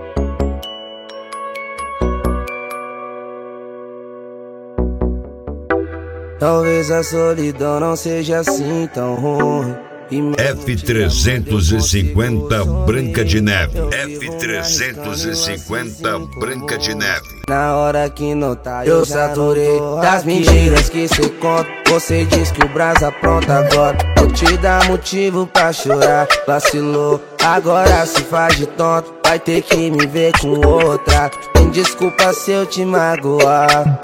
Talvez a solidão não seja assim tão ruim. F350 Branca de Neve. F350 Branca de Neve. Na hora que não tá, eu saturei das mentiras que cê conta. Você diz que o brasa pronta agora. Vou te dar motivo pra chorar. Vacilou, agora se faz de tonto. Vai ter que me ver com outra. Me desculpa se eu te magoar.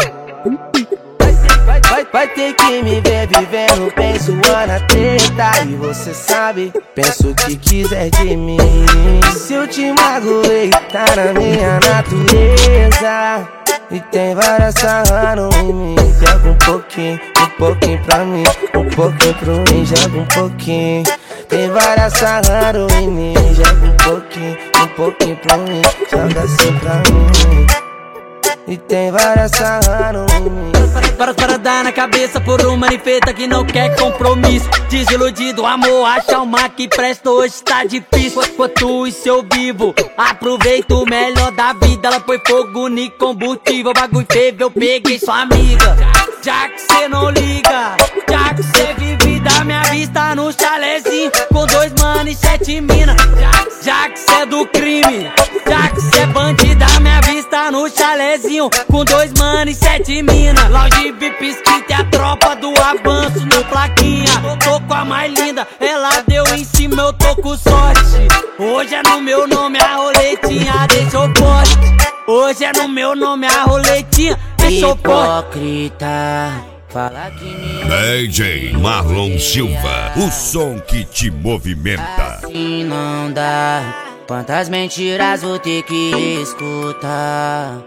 Vai ter que me ver vivendo, penso na treta. E você sabe, penso o que quiser de mim. Se eu te magoei, tá na minha natureza. E tem várias sarrando em mim. Joga um pouquinho pra mim, um pouquinho pro mim, joga um pouquinho. Tem várias sarrando em mim. Joga um pouquinho pra mim, joga assim pra mim. E tem várias sarrando em mim. Para dar na cabeça por uma manifesta que não quer compromisso. Desiludido, amor, acha uma que presta, hoje tá difícil. Enquanto isso eu vivo, aproveito o melhor da vida. Ela põe fogo no combustível, bagulho ferve, eu peguei sua amiga. Já que cê não liga, já que cê vive da minha vista no chalezinho com 2 mano e 7 mina. Já que cê é do crime, já que cê é bandida, minha vista no chalezinho com 2 mano e 7 mina. Lounge VIP escrito é a tropa do avanço na plaquinha. Tô com a mais linda, ela deu em cima, eu tô com sorte. Hoje é no meu nome a roletinha, deixou forte. Hoje é no meu nome a roletinha, deixou forte. Hipócrita, fala que me DJ Marlon Silva, o som que te movimenta. assim não dá. Quantas mentiras vou ter que escutar?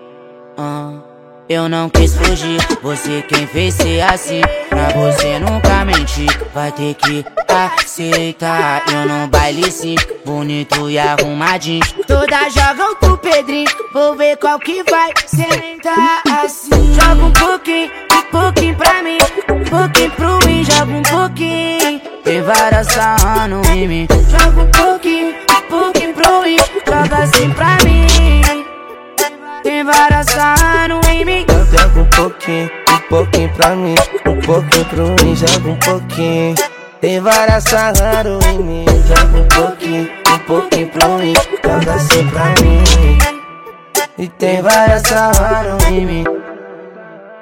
Eu não quis fugir, você quem fez ser assim. Pra você nunca mentir, vai ter que aceitar. Eu no baile sim, bonito e arrumadinho. Todas jogam pro Pedrinho, vou ver qual que vai sentar assim. Joga um pouquinho pra mim, um pouquinho pro mim, joga um pouquinho. Tem várias sarrando em mim. Joga um pouquinho pro mim, joga assim pra mim. Tem várias sarrando em mim. Joga um pouquinho pra mim, um pouquinho pro mim, joga um pouquinho. Tem várias sarrando em mim. Joga um pouquinho pro mim, joga assim pra mim. E tem várias sarrando em mim.